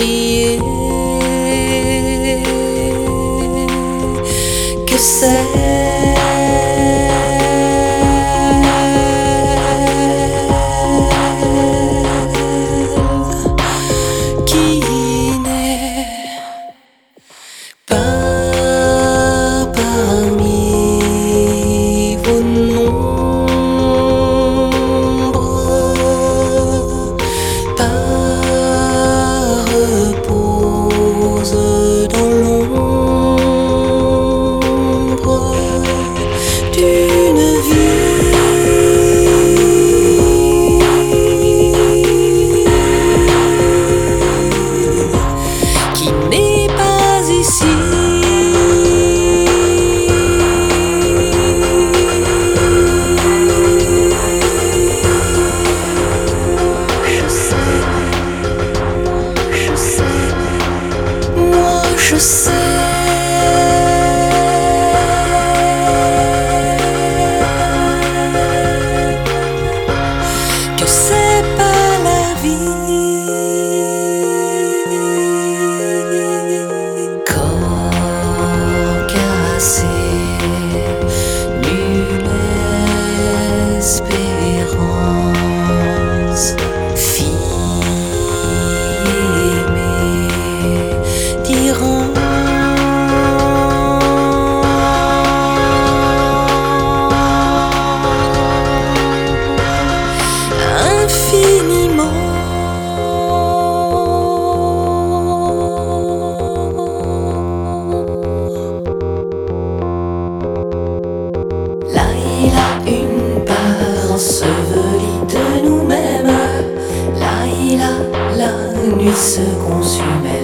crier que c'est qui n'est pas parmi vos nombres, pas repose dans l'ombre d'une vie qui n'est pas ici. Je sais que c'est pas la vie. Corps cassé, nulle espérance. Fille aimée, tyran. Infiniment là il a une part ensevelie de nous-mêmes. Là il a la nuit se consumait.